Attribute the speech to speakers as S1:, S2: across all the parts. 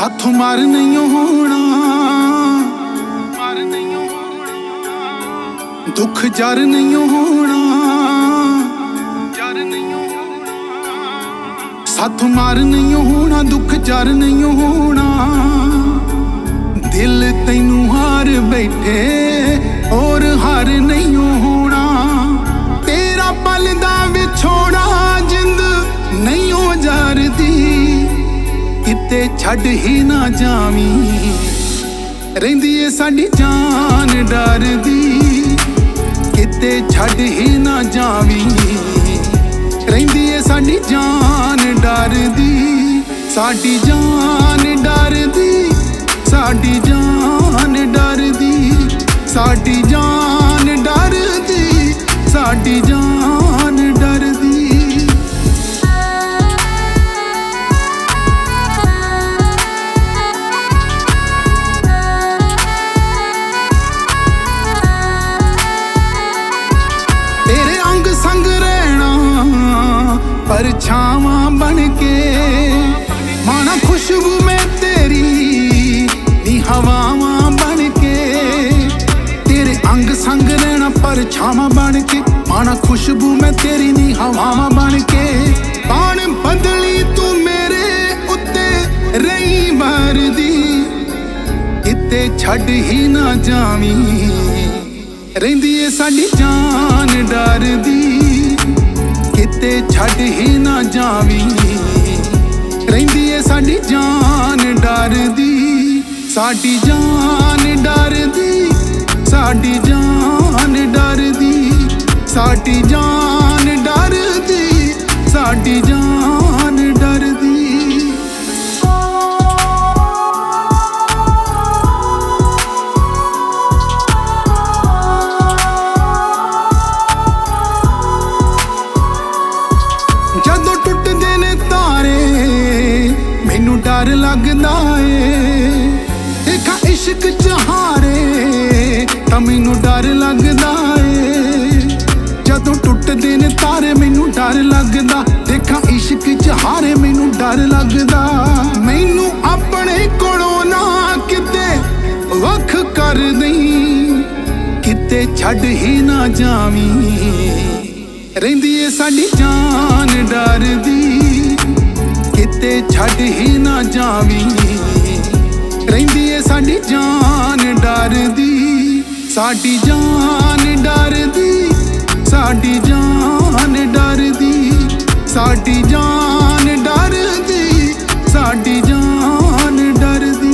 S1: साथों मार नहीं होना, दुख जर नहीं होना, साथों मार नहीं होना, दुख जर नहीं होना। दिल तैनू हार बैठे और हार नहीं होना। तेरा पल दा विछोड़ा जिंद नहीं हो जारदी, किते छड़ ही ना जावी, रहिंदी ए साडी जान डरदी। किते छड़ ही ना जावी, रहिंदी ए साडी जान डरदी। साडी जान डरदी, साडी जान डरदी, साडी जान डरदी, साडी जान डरदी। तेरे अंग संग रहना परछावां बन के, माना खुशबू में तेरी नी हवावां बन के। तेरे अंग संग रहना परछावां बन के, माना खुशबू में तेरी नी हवावां बन के। पान बदली तू मेरे उत्ते रही मरदी, किते छड़ ही ना जावी, रहिंदी ए साडी जान डरदी। किते छड़ ही ना जावी, रहिंदी ए साडी जान डरदी। साडी जान डरदी, साडी जान डरदी, साडी जान डरदी, साडी जान डरदी। जदों टुटदे ने तारे मैनू डर लगदा ए, देखा इश्क च हारे तां मैनू डर लगदा ए। जदों टुटदे ने तारे मैनू डर लगदा, देखा इश्क च हारे मैनू डर लगदा। मैनू अपने कोलों ना किते वख कर दई, किते छड़ ही ना जावी, रहिंदी ए साडी जान डरदी। किते छड़ ही ना जावी, रहिंदी ए साडी जान डरदी। साडी जान डरदी, साडी जान डरदी, साडी जान डरदी, साडी जान डरदी।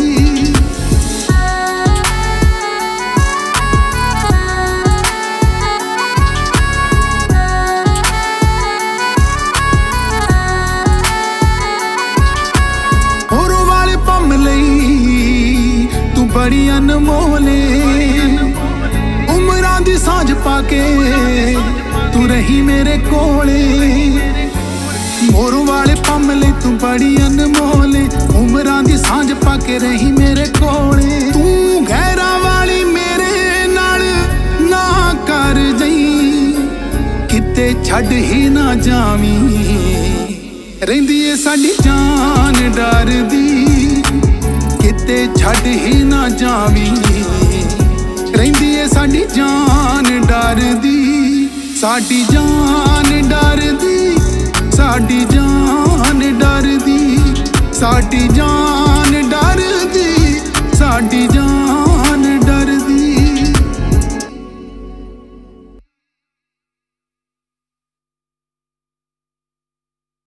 S1: होरों वाले पम लई तू बड़ी अनमोले, उमरां दी सांझ पाके तू रही मेरे कोले। मोरों वाले पम लई तू बड़ी अनमोले, उमरां दी सांझ पाके रही मेरे कोले। तू गैरां वाली मेरे नाल ना कर जई, किते छड़ ही ना जावी, रहिंदी ए साडी जान डरदी। किते छड़ ही ना जावी, रहिंदी ए साडी जान डरदी। साडी जान डरदी, साडी जान डरदी, साडी जान